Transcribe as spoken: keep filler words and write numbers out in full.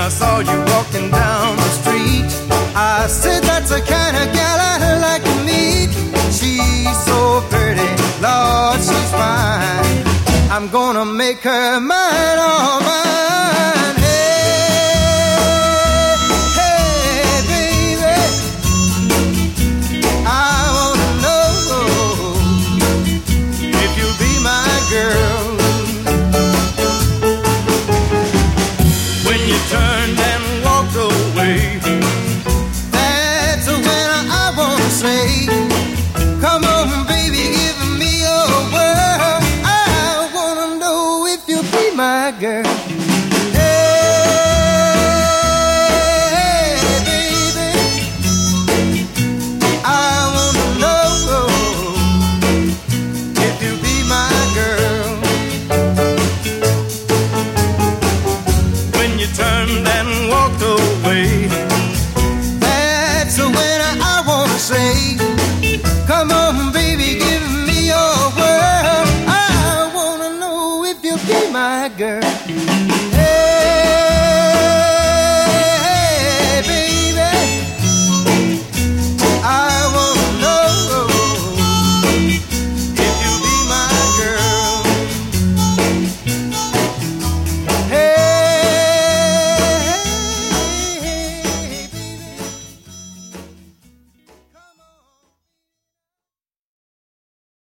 I saw you walking down the street. I said that's the kind of gal I like to meet. She's so pretty, Lord, she's fine. I'm gonna make her mine, all mine. Hey, hey, baby, I wanna know if you'll be my girl. When you turned and walked away, that's when I wanna say, come on, baby, give me your word. I wanna know if you'll be my girl. Hey, baby, I wanna know if you'll be my girl. When you turned and walked away,